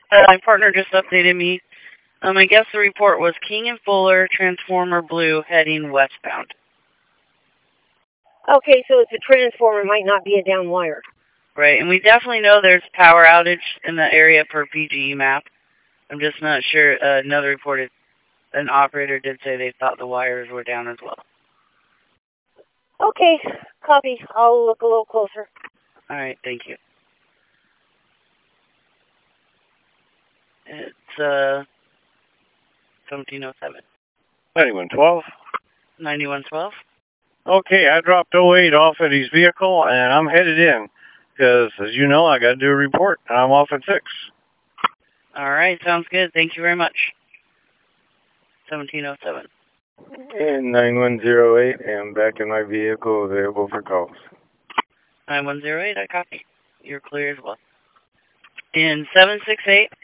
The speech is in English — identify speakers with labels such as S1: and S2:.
S1: My partner just updated me. I guess the report was King and Fuller, transformer blue, heading westbound.
S2: Okay, so it's a transformer, might not be a down wire.
S1: Right, and we definitely know there's power outage in the area per PGE map. I'm just not sure. Another reported, an operator did say they thought the wires were down as well.
S2: Okay, copy. I'll look a little closer.
S1: All right, thank you. It's 1707.
S3: 9112.
S1: 9112.
S3: Okay, I dropped 08 off at his vehicle, and I'm headed in. Because, as you know, I got to do a report, and I'm off at 6.
S1: All right, sounds good. Thank you very much. 1707.
S4: And 9108, I'm back in my vehicle, available for calls.
S1: 9108, I copy. You're clear as well. In 768.